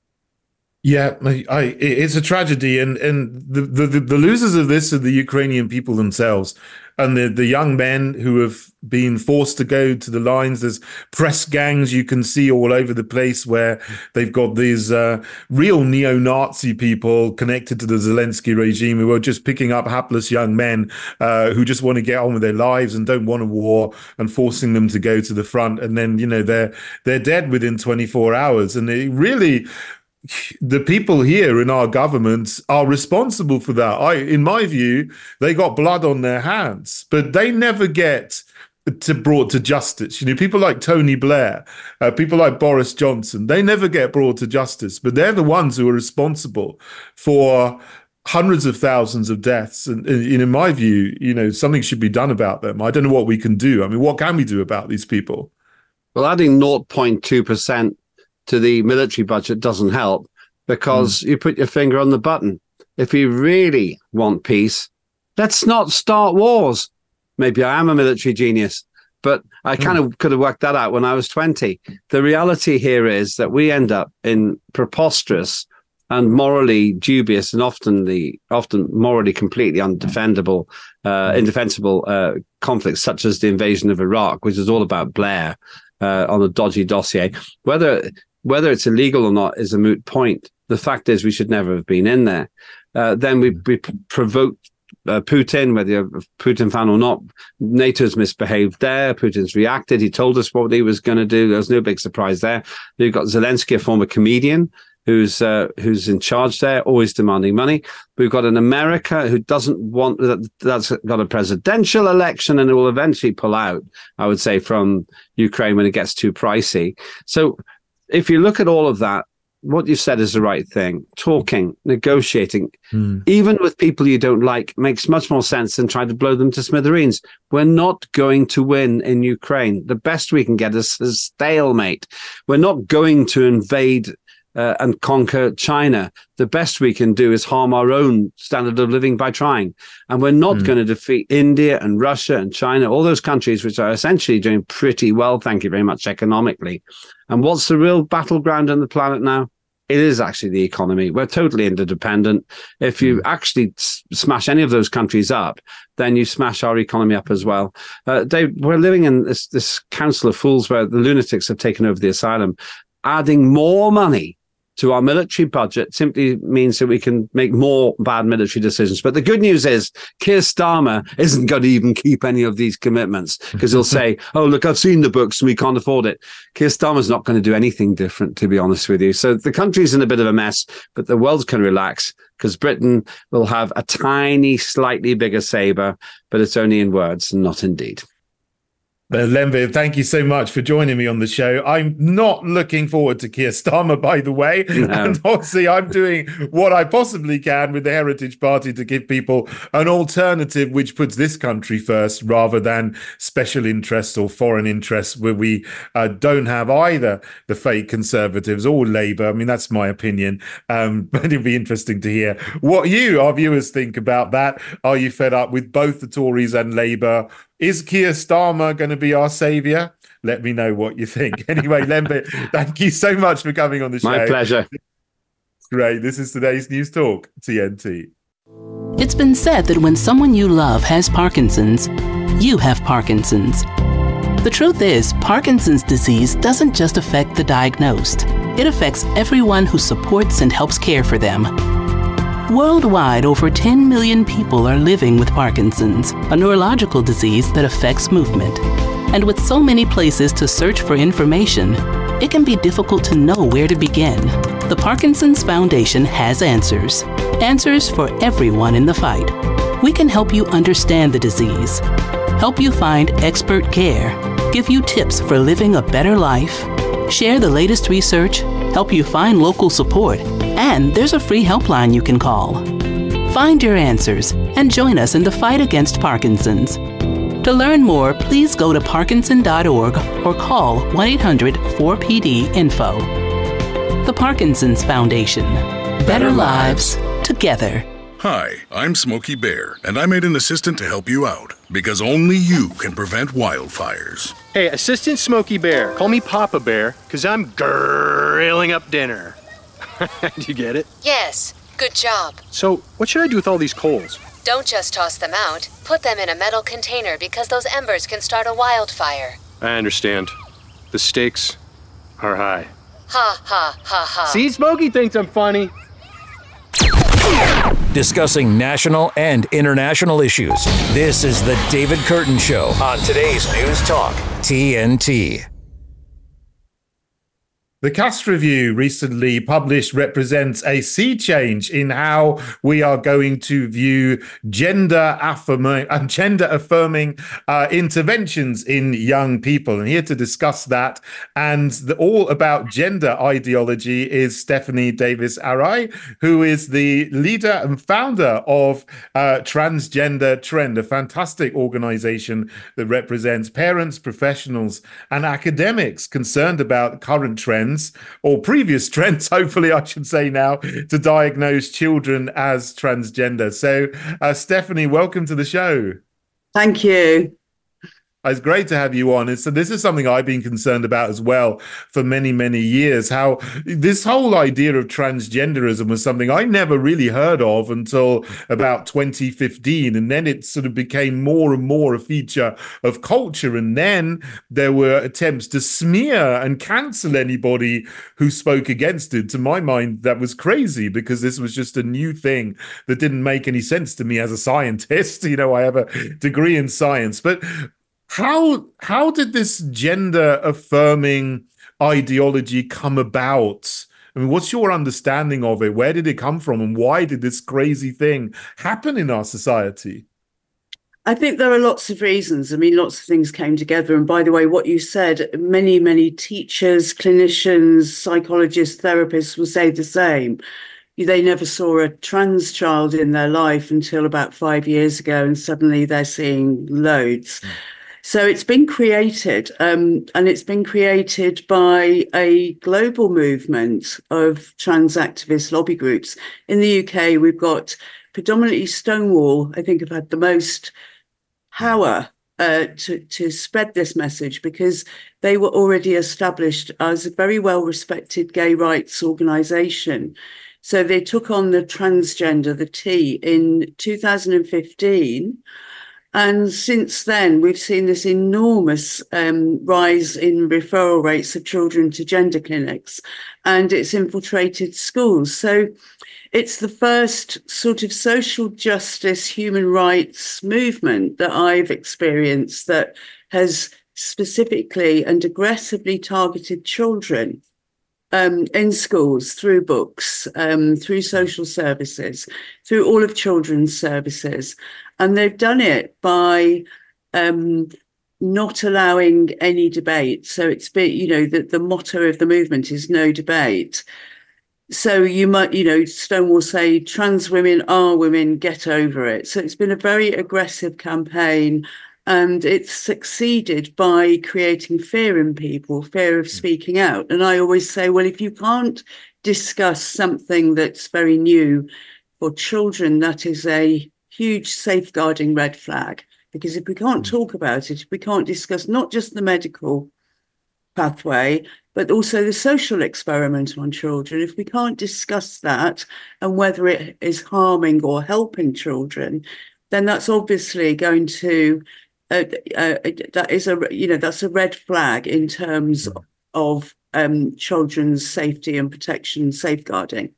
Yeah, I, I, it's a tragedy, and and the, the the losers of this are the Ukrainian people themselves, and the the young men who have been forced to go to the lines. There's press gangs you can see all over the place where they've got these uh, real neo-Nazi people connected to the Zelensky regime who are just picking up hapless young men uh, who just want to get on with their lives and don't want a war, and forcing them to go to the front, and then you know they're they're dead within twenty-four hours, and it really. The people here in our government are responsible for that. I, in my view, they got blood on their hands, but they never get to brought to justice. You know, people like Tony Blair, uh, people like Boris Johnson, they never get brought to justice, but they're the ones who are responsible for hundreds of thousands of deaths. And, and in my view, you know, something should be done about them. I don't know what we can do. I mean, what can we do about these people? Well, adding zero point two percent to the military budget doesn't help, because mm. you put your finger on the button. If you really want peace, let's not start wars. Maybe I am a military genius, but I kind mm. of could have worked that out when I was twenty. The reality here is that we end up in preposterous and morally dubious and often the often morally completely undefendable, uh, indefensible uh, conflicts, such as the invasion of Iraq, which is all about Blair uh, on a dodgy dossier. Whether Whether it's illegal or not is a moot point. The fact is we should never have been in there. Uh, then we, we provoked uh, Putin, whether you're a Putin fan or not. NATO's misbehaved there. Putin's reacted. He told us what he was going to do. There was no big surprise there. You've got Zelensky, a former comedian, who's uh, who's in charge there, always demanding money. We've got an America who doesn't want, that, that's got a presidential election and it will eventually pull out, I would say, from Ukraine when it gets too pricey. So if you look at all of that, what you said is the right thing. Talking, negotiating, mm. even with people you don't like, makes much more sense than trying to blow them to smithereens. We're not going to win in Ukraine. The best we can get is a stalemate. We're not going to invade uh, and conquer China. The best we can do is harm our own standard of living by trying. And we're not mm. going to defeat India and Russia and China, all those countries which are essentially doing pretty well, thank you very much, economically. And what's the real battleground on the planet now? It is actually the economy. We're totally interdependent. If you actually s- smash any of those countries up, then you smash our economy up as well. Uh, Dave, we're living in this, this council of fools where the lunatics have taken over the asylum. Adding more money to our military budget simply means that we can make more bad military decisions. But the good news is Keir Starmer isn't going to even keep any of these commitments because he'll say, oh, look, I've seen the books and we can't afford it. Keir Starmer's not going to do anything different, to be honest with you. So the country's in a bit of a mess, but the world can relax because Britain will have a tiny, slightly bigger sabre, but it's only in words and not in deed. Uh, Lenvir, thank you so much for joining me on the show. I'm not looking forward to Keir Starmer, by the way. No. And obviously, I'm doing what I possibly can with the Heritage Party to give people an alternative which puts this country first rather than special interests or foreign interests where we uh, don't have either the fake Conservatives or Labour. I mean, that's my opinion. Um, but it'd be interesting to hear what you, our viewers, think about that. Are you fed up with both the Tories and Labour? Is Keir Starmer going to be our saviour? Let me know what you think. Anyway, Lenvir, thank you so much for coming on the show. My pleasure. Great. This is today's News Talk, T N T. It's been said that when someone you love has Parkinson's, you have Parkinson's. The truth is, Parkinson's disease doesn't just affect the diagnosed. It affects everyone who supports and helps care for them. Worldwide, over ten million people are living with Parkinson's, a neurological disease that affects movement. And with so many places to search for information, it can be difficult to know where to begin. The Parkinson's Foundation has answers. Answers for everyone in the fight. We can help you understand the disease, help you find expert care, give you tips for living a better life, share the latest research, help you find local support, and there's a free helpline you can call. Find your answers and join us in the fight against Parkinson's. To learn more, please go to parkinson dot org or call one eight hundred four P D info. The Parkinson's Foundation. Better, Better lives, lives together. Hi, I'm Smokey Bear, and I made an assistant to help you out, because only you can prevent wildfires. Hey, Assistant Smokey Bear, call me Papa Bear, because I'm grilling up dinner. Do you get it? Yes, good job. So, what should I do with all these coals? Don't just toss them out. Put them in a metal container because those embers can start a wildfire. I understand. The stakes are high. Ha, ha, ha, ha. See, Smokey thinks I'm funny. Discussing national and international issues. This is the David Curtin Show on today's News Talk, T N T. The Caste Review recently published represents a sea change in how we are going to view gender affirming and gender affirming uh, interventions in young people. And here to discuss that and the, all about gender ideology is Stephanie Davis Arai, who is the leader and founder of uh, Transgender Trend, a fantastic organization that represents parents, professionals, and academics concerned about current trends. Or previous trends, hopefully I should say now, to diagnose children as transgender. So, uh, Stephanie, welcome to the show. Thank you. It's great to have you on. And so this is something I've been concerned about as well for many, many years, how this whole idea of transgenderism was something I never really heard of until about twenty fifteen. And then it sort of became more and more a feature of culture. And then there were attempts to smear and cancel anybody who spoke against it. To my mind, that was crazy, because this was just a new thing that didn't make any sense to me as a scientist. You know, I have a degree in science, but How how did this gender affirming ideology come about? I mean, what's your understanding of it? Where did it come from, and why did this crazy thing happen in our society? I think there are lots of reasons. I mean, lots of things came together. And by the way, what you said, many, many teachers, clinicians, psychologists, therapists will say the same. They never saw a trans child in their life until about five years ago, and suddenly they're seeing loads. Mm. So it's been created, um, and it's been created by a global movement of trans activist lobby groups. In the U K, we've got predominantly Stonewall, I think, have had the most power uh, to, to spread this message, because they were already established as a very well-respected gay rights organisation. So they took on the transgender, the T, in two thousand fifteen. And since then, we've seen this enormous um, rise in referral rates of children to gender clinics, and it's infiltrated schools. So it's the first sort of social justice, human rights movement that I've experienced that has specifically and aggressively targeted children um, in schools, through books, um, through social services, through all of children's services. And they've done it by um, not allowing any debate. So it's been, you know, the, the motto of the movement is no debate. So you might, you know, Stonewall say, trans women are women, get over it. So it's been a very aggressive campaign, and it's succeeded by creating fear in people, fear of speaking out. And I always say, well, if you can't discuss something that's very new for children, that is a huge safeguarding red flag, because if we can't talk about it, if we can't discuss not just the medical pathway, but also the social experiment on children, if we can't discuss that and whether it is harming or helping children, then that's obviously going to, uh, uh, that is a, you know, that's a red flag in terms of um, children's safety and protection, safeguarding.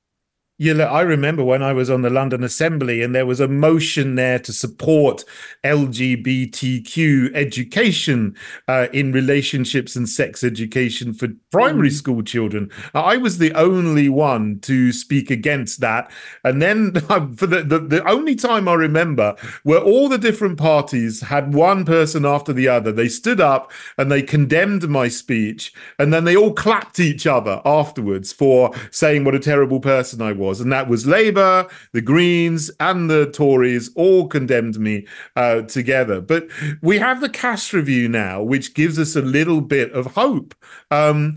Yeah, look, I remember when I was on the London Assembly, and there was a motion there to support L G B T Q education uh, in relationships and sex education for primary mm. school children. I was the only one to speak against that. And then for the, the, the only time I remember where all the different parties had one person after the other, they stood up and they condemned my speech, and then they all clapped each other afterwards for saying what a terrible person I was. And that was Labour, the Greens, and the Tories all condemned me uh, together. But we have the Cass Review now, which gives us a little bit of hope. Um,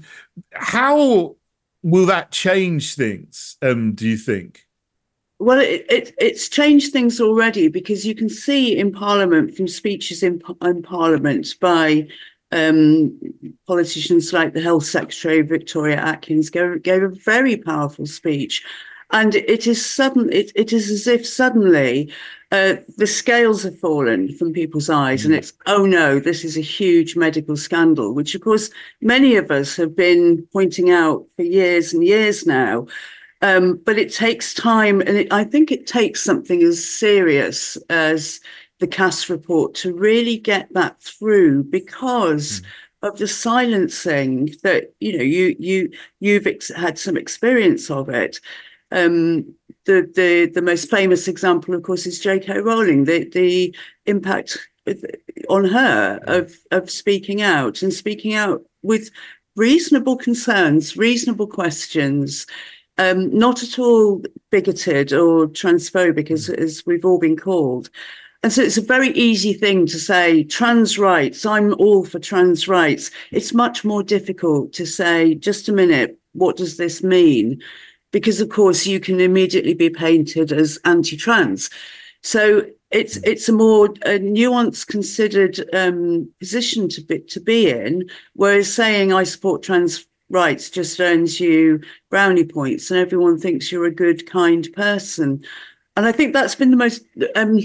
how will that change things, um, do you think? Well, it, it, it's changed things already, because you can see in Parliament, from speeches in, in Parliament by Um, politicians like the Health Secretary, Victoria Atkins, gave, gave a very powerful speech. And it is sudden. It, it is as if suddenly uh, the scales have fallen from people's eyes, mm. and it's, oh no, this is a huge medical scandal, which of course many of us have been pointing out for years and years now. Um, but it takes time, and it, I think it takes something as serious as the Cass report to really get that through, because mm. of the silencing that, you know, you you you've ex- had some experience of it. Um, the the the most famous example, of course, is J K Rowling. The the impact on her of of speaking out and speaking out with reasonable concerns, reasonable questions, um, not at all bigoted or transphobic, as as we've all been called. And so it's a very easy thing to say, trans rights, I'm all for trans rights. It's much more difficult to say, just a minute, what does this mean? Because, of course, you can immediately be painted as anti-trans. So it's it's a more a nuanced, considered um, position to be to be in. Whereas saying I support trans rights just earns you brownie points, and everyone thinks you're a good, kind person. And I think that's been the most um,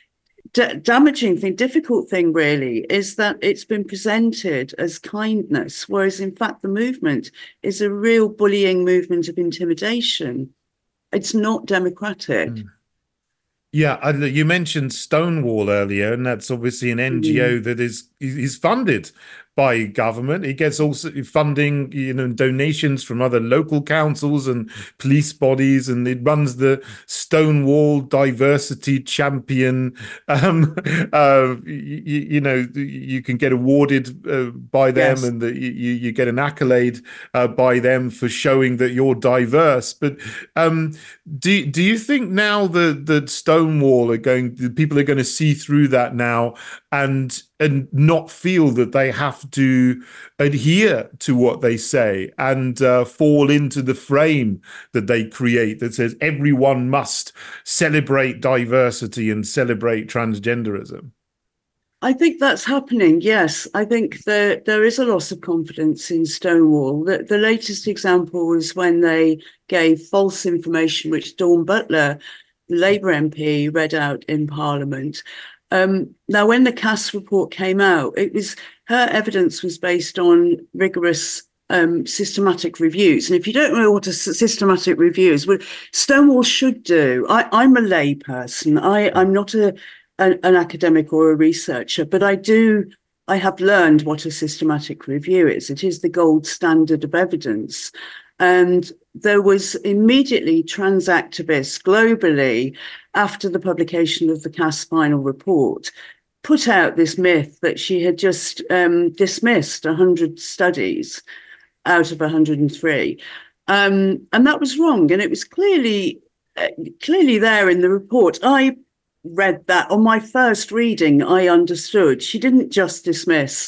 d- damaging thing, difficult thing, really, is that it's been presented as kindness, whereas in fact the movement is a real bullying movement of intimidation. It's not democratic. Mm. Yeah, you mentioned Stonewall earlier, and that's obviously an N G O mm. that is is funded by government. It gets also funding, you know, donations from other local councils and police bodies, and it runs the Stonewall Diversity Champion. Um, uh, you, you know, you can get awarded uh, by them, yes. and the, you you get an accolade uh, by them for showing that you're diverse. But um, do do you think now that that Stonewall are going, people are going to see through that now and and not feel that they have to adhere to what they say and uh, fall into the frame that they create that says everyone must celebrate diversity and celebrate transgenderism? I think that's happening, yes. I think there, there is a loss of confidence in Stonewall. The, the latest example was when they gave false information, which Dawn Butler, the Labour M P, read out in Parliament. Um, now, when the Cass report came out, it was her evidence was based on rigorous um, systematic reviews. And if you don't know what a systematic review is, well, Stonewall should do. I, I'm a lay person. I, I'm not a an, an academic or a researcher, but I do. I have learned what a systematic review is. It is the gold standard of evidence. And there was immediately trans activists globally, after the publication of the Cass final report, put out this myth that she had just um, dismissed one hundred studies out of one hundred three. Um, and that was wrong. And it was clearly, uh, clearly there in the report. I read that on my first reading. I understood she didn't just dismiss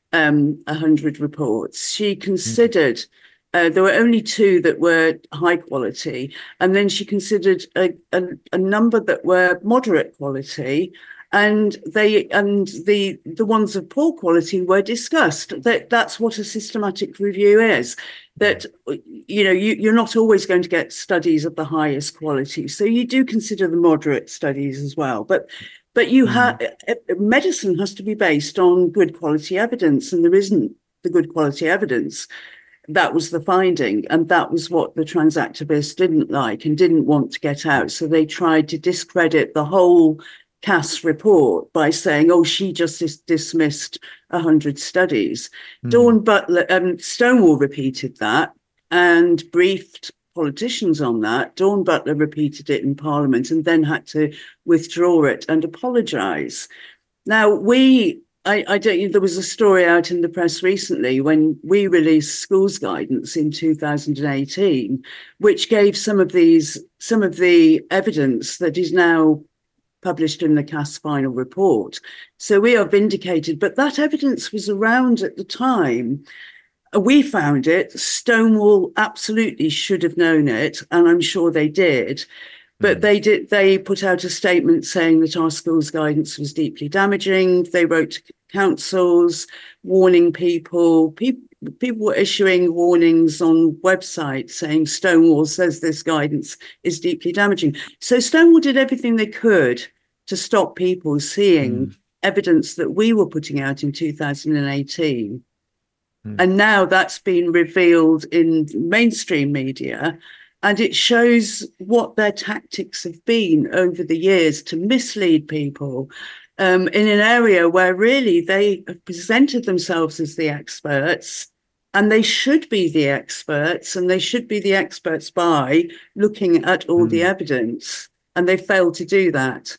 um, one hundred reports. She considered... Mm. Uh, there were only two that were high quality, and then she considered a, a, a number that were moderate quality, and they and the the ones of poor quality were discussed. That that's what a systematic review is. That you know you, you're not always going to get studies of the highest quality, so you do consider the moderate studies as well. But but you mm. have medicine has to be based on good quality evidence, and there isn't the good quality evidence. That was the finding, and that was what the trans activists didn't like and didn't want to get out. So they tried to discredit the whole Cass report by saying, oh, she just dis- dismissed one hundred studies. Mm. Dawn Butler, um, Stonewall repeated that and briefed politicians on that. Dawn Butler repeated it in Parliament and then had to withdraw it and apologise. Now, we... I, I don't. There was a story out in the press recently when we released schools guidance in two thousand eighteen, which gave some of these, some of the evidence that is now published in the Cass final report. So we are vindicated, but that evidence was around at the time. We found it. Stonewall absolutely should have known it, and I'm sure they did. But they did. They put out a statement saying that our schools guidance was deeply damaging. They wrote to councils, warning people. People, people were issuing warnings on websites saying Stonewall says this guidance is deeply damaging. So Stonewall did everything they could to stop people seeing mm. evidence that we were putting out in two thousand eighteen. Mm. And now that's been revealed in mainstream media. And it shows what their tactics have been over the years to mislead people um, in an area where really they have presented themselves as the experts, and they should be the experts, and they should be the experts by looking at all mm. the evidence. And they failed to do that.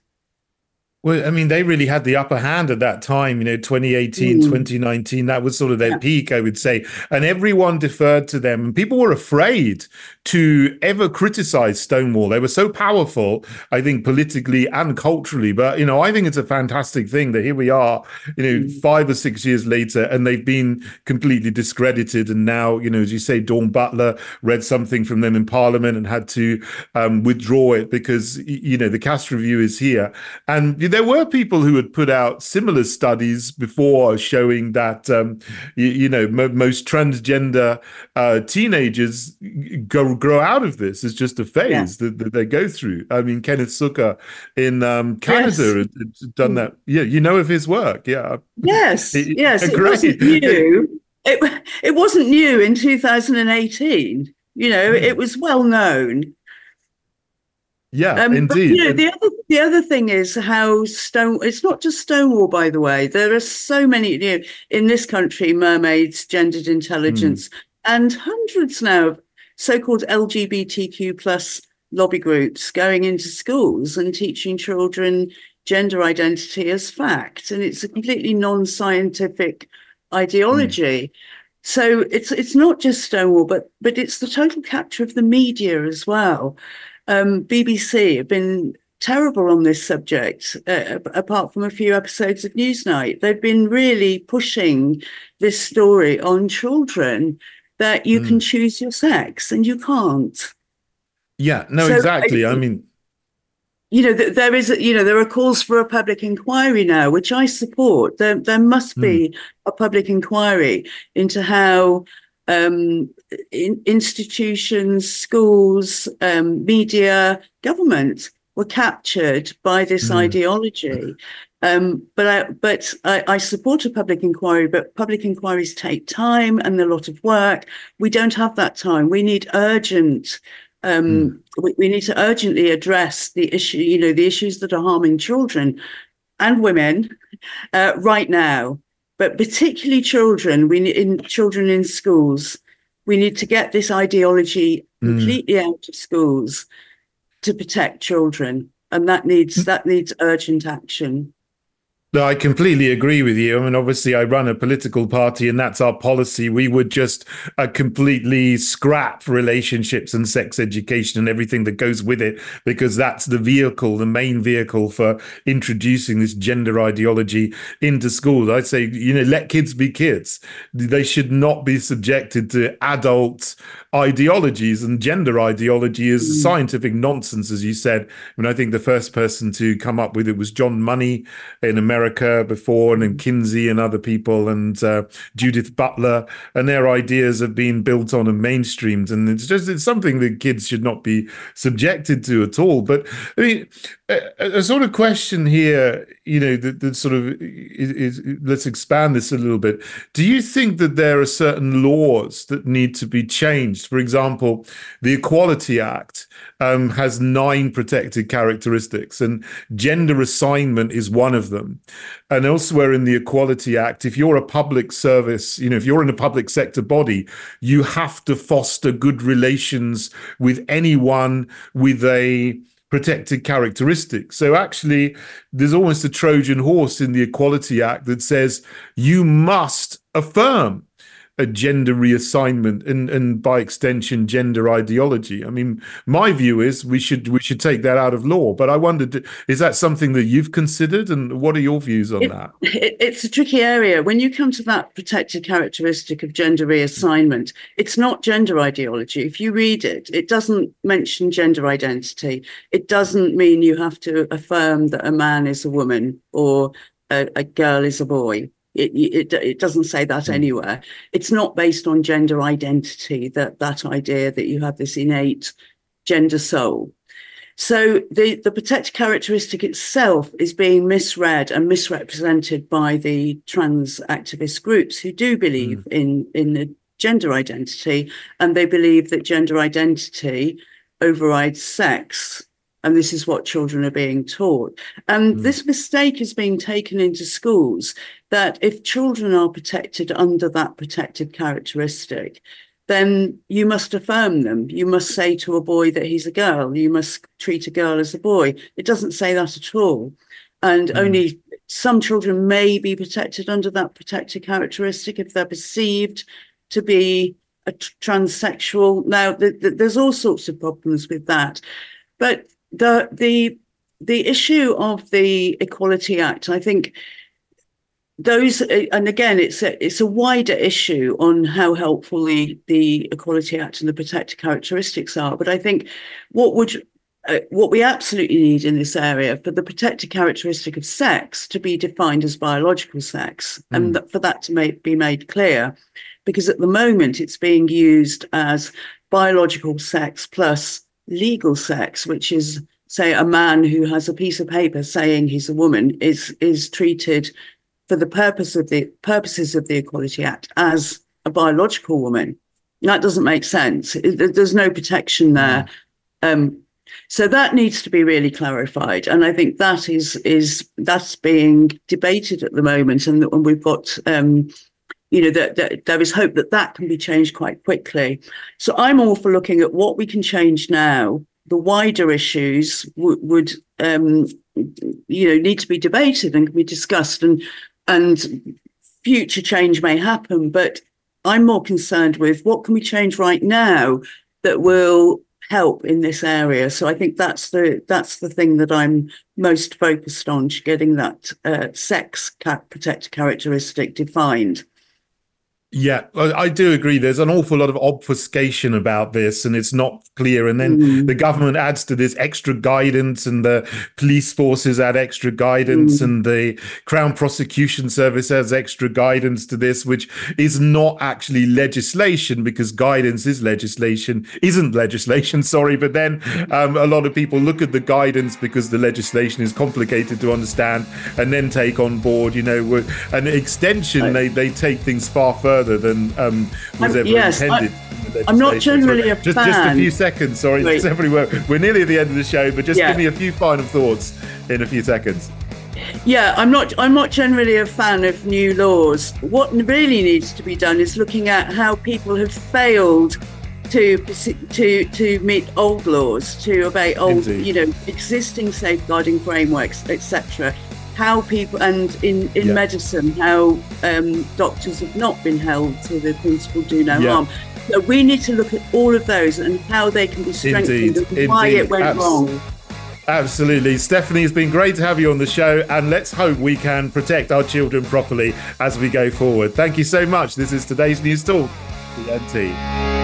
Well, I mean, they really had the upper hand at that time, you know, twenty eighteen, mm. twenty nineteen, that was sort of their yeah. peak, I would say. And everyone deferred to them. And people were afraid to ever criticize Stonewall. They were so powerful, I think, politically and culturally. But, you know, I think it's a fantastic thing that here we are, you know, mm. five or six years later, and they've been completely discredited. And now, you know, as you say, Dawn Butler read something from them in Parliament and had to um, withdraw it because, you know, the Cass review is here. And, you there were people who had put out similar studies before showing that, um, you, you know, mo- most transgender uh, teenagers go grow out of this. It's just a phase yeah. that, that they go through. I mean, Kenneth Zucker in um, Canada yes. had, had done that. Yeah, you know of his work. Yeah. Yes. it, yes. It great. wasn't new. It it wasn't new in two thousand eighteen. You know, mm. it was well known. Yeah, um, indeed. But, you know, the other the other thing is how Stone. It's not just Stonewall, by the way. There are so many, you know, in this country, mermaids, gendered intelligence, mm. and hundreds now of so-called L G B T Q plus lobby groups going into schools and teaching children gender identity as fact, and it's a completely non-scientific ideology. Mm. So it's it's not just Stonewall, but but it's the total capture of the media as well. Um, B B C have been terrible on this subject, uh, apart from a few episodes of Newsnight. They've been really pushing this story on children that you mm. can choose your sex and you can't. Yeah, no, so, exactly. I, I mean, you know, there is, you know, there are calls for a public inquiry now, which I support. There, there must be mm. a public inquiry into how um, in, institutions, schools, um, media, government were captured by this mm. ideology. Um, but I, but I, I support a public inquiry, but public inquiries take time and a lot of work. We don't have that time. We need urgent Um, mm. we, we need to urgently address the issue, you know, the issues that are harming children and women uh, right now, but particularly children. We need in children in schools. We need to get this ideology completely mm. out of schools to protect children, and that needs mm. that needs urgent action. No, I completely agree with you. I mean, obviously, I run a political party and that's our policy. We would just uh, completely scrap relationships and sex education and everything that goes with it, because that's the vehicle, the main vehicle for introducing this gender ideology into schools. I'd say, you know, let kids be kids. They should not be subjected to adult ideologies, and gender ideology is mm. scientific nonsense, as you said. I mean, I think the first person to come up with it was John Money in America before, and then Kinsey and other people, and uh, Judith Butler, and their ideas have been built on and mainstreamed, and it's just it's something that kids should not be subjected to at all. But I mean, a, a sort of question here, you know, that, that sort of is, is, let's expand this a little bit. Do you think that there are certain laws that need to be changed? For example, the Equality Act um, has nine protected characteristics, and gender assignment is one of them. And elsewhere in the Equality Act, if you're a public service, you know, if you're in a public sector body, you have to foster good relations with anyone with a protected characteristic. So actually, there's almost a Trojan horse in the Equality Act that says you must affirm a gender reassignment and, and by extension gender ideology. I mean, my view is we should we should take that out of law. But I wondered, is that something that you've considered, and what are your views on it, that? It, it's a tricky area. When you come to that protected characteristic of gender reassignment, it's not gender ideology. If you read it, it doesn't mention gender identity. It doesn't mean you have to affirm that a man is a woman or a, a girl is a boy. It, it it doesn't say that anywhere. It's not based on gender identity, that that idea that you have this innate gender soul. So the, the protected characteristic itself is being misread and misrepresented by the trans activist groups who do believe mm. in, in the gender identity, and they believe that gender identity overrides sex. And this is what children are being taught. And mm. this mistake is being taken into schools, that if children are protected under that protected characteristic, then you must affirm them. You must say to a boy that he's a girl. You must treat a girl as a boy. It doesn't say that at all. And mm. only some children may be protected under that protected characteristic if they're perceived to be a t- transsexual. Now, th- th- there's all sorts of problems with that. But The the the issue of the Equality Act, I think those, and again, it's a it's a wider issue on how helpful the, the Equality Act and the protected characteristics are. But I think what would uh, what we absolutely need in this area for the protected characteristic of sex to be defined as biological sex, mm. and th- for that to make, be made clear, because at the moment it's being used as biological sex plus legal sex, which is, say, a man who has a piece of paper saying he's a woman is is treated for the purpose of the purposes of the Equality Act as a biological woman. That doesn't make sense. It, there's no protection there. Mm. Um, so that needs to be really clarified, and I think that is is that's being debated at the moment, and, and we've got. Um, You know, that, that there is hope that that can be changed quite quickly. So I'm all for looking at what we can change now. The wider issues w- would, um, you know, need to be debated and can be discussed, and and future change may happen. But I'm more concerned with what can we change right now that will help in this area. So I think that's the that's the thing that I'm most focused on, getting that uh, sex protected characteristic defined. Yeah, I do agree. There's an awful lot of obfuscation about this, and it's not clear. And then mm. the government adds to this extra guidance, and the police forces add extra guidance, mm. and the Crown Prosecution Service adds extra guidance to this, which is not actually legislation, because guidance is legislation, isn't legislation, sorry. But then um, a lot of people look at the guidance because the legislation is complicated to understand, and then take on board, you know, an extension. Right. They, they take things far further than um, was ever yes, intended. I, I'm not generally sorry. a just, fan. Just a few seconds, sorry. Just everywhere. We're nearly at the end of the show, but just yeah. give me a few final thoughts in a few seconds. Yeah, I'm not. I'm not generally a fan of new laws. What really needs to be done is looking at how people have failed to to to meet old laws, to obey old, Indeed. you know, existing safeguarding frameworks, et cetera. How people, and in, in yeah. medicine, how um, doctors have not been held to the principle do no yeah. harm. So we need to look at all of those and how they can be strengthened, Indeed. and why Indeed. it went Abs- wrong. Absolutely. Stephanie, it's been great to have you on the show, and let's hope we can protect our children properly as we go forward. Thank you so much. This is today's News Talk, T N T.